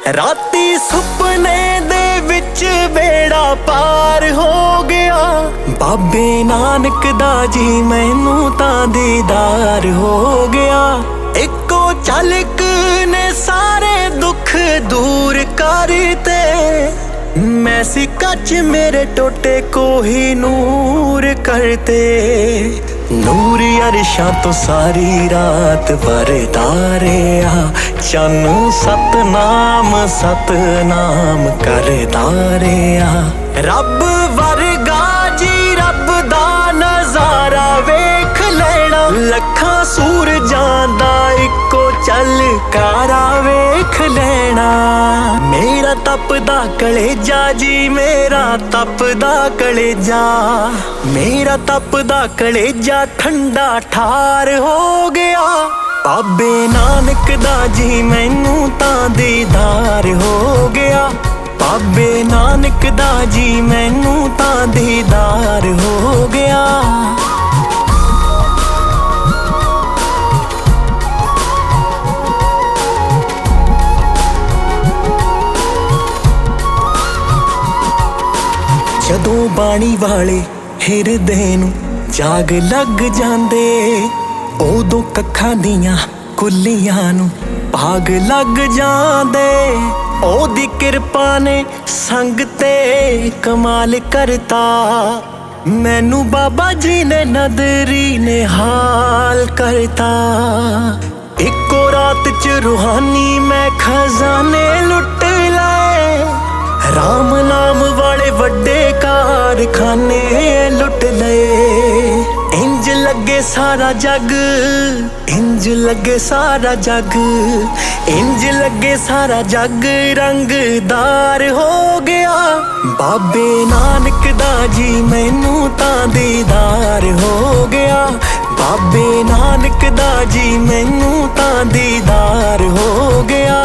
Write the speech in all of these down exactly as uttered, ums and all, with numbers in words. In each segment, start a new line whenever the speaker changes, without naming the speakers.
ਰਾਤੀ ਸੁਪਨੇ ਦੇ ਵਿੱਚ ਬੇੜਾ ਪਾਰ ਹੋ ਗਿਆ। ਬਾਬੇ ਨਾਨਕ ਦਾ ਜੀ ਮੈਨੂੰ ਤਾਂ ਦੀਦਾਰ ਹੋ ਗਿਆ। ਇੱਕੋ ਝਲਕ ਨੇ ਸਾਰੇ ਦੁੱਖ ਦੂਰ ਕਰਤੇ। मैं सिक्का च मेरे टोटे को ही नूर करते। नूर अरशां तो सारी रात बरदा रहा। चन सतनाम सतनाम करदा रहा। रब वर्गा जी रब दा नजारा वेख लेना। लखां सूरजां दा इक्को झलकारा वेख लेना। मेरा तपदा कलेजा जी मेरा तपदा कलेजा। मेरा तपदा कलेजा ठंडा ठार हो गया। बाबे नानक दा जी मैनू तां दीदार हो गया। बाबे नानक दा जी मैनू तां दीदार हो गया। ਜਦੋਂ ਬਾਣੀ ਵਾਲੇ ਹਿਰਦੇ ਨੂੰ ਜਾਗ ਲੱਗ ਜਾਂਦੇ। ਉਦੋਂ ਕੱਖਾਂ ਦੀਆਂ ਕੁੱਲੀਆਂ ਨੂੰ ਭਾਗ ਲੱਗ ਜਾਂਦੇ। ਉਹਦੀ ਕਿਰਪਾ ਨੇ ਸੰਗ ਤੇ ਕਮਾਲ ਕਰਤਾ। ਮੈਨੂੰ ਬਾਬਾ ਜੀ ਨੇ ਨਦਰੀ ਨੇ ਹਾਲ ਕਰਤਾ। ਇੱਕੋ ਰਾਤ ਚ ਰੂਹਾਨੀ ਮੈਂ ਖਜ਼ਾਨੇ ਲੁੱਟ ਲਏ। ਰਾਮ ਨਾਮ ਵਾਲੇ ਵੱਡੇ कारखाने लुट लए। इंज लगे सारा जग इंज लगे सारा जग इंज लगे सारा जग रंगदार हो गया। बाबे नानक दा जी मैनू तां दीदार हो गया। बाबे नानक दा जी मैनू तां दीदार हो गया।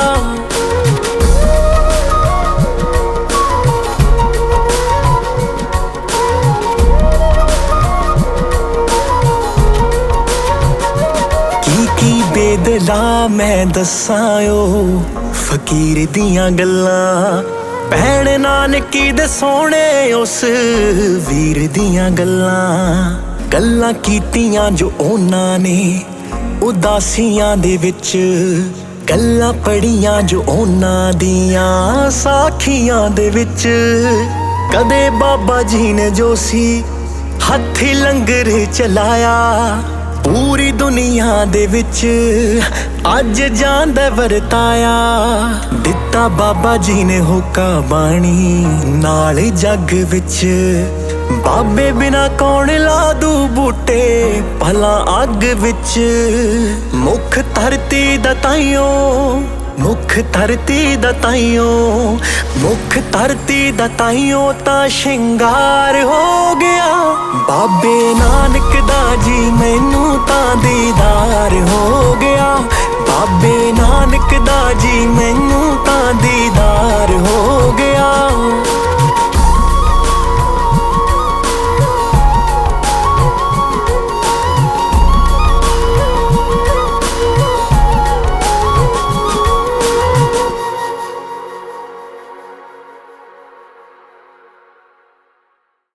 बेदला मैं दसां ओ फकीर दियां गल्लां। भैण नानकी दे सोहणे उस वीर दियां गल्लां। गल्लां कीतियां जो उन्हां ने उदासियां दे विच। गल्लां पढ़ियां जो उन्हां दियां साखियां दे विच। कदे बाबा जी ने जो सी हत्थी लंगर चलाया। पूरी दुनिया दे विच अज जांदा वरताया। दिता बाबा जी ने होका बाणी नाल जग विच। बाबे बिना कौन ला दू बूटे भला अग विच। मुख धरती दा ताईओ मुख धरती दा ताईओ मुख धरती दा ताईओ तां शिंगार हो गया। बाबे नानक दा जी मैनू तां दीदार हो गया। बाबे नानक दा जी मैनू तां दीदार हो गया।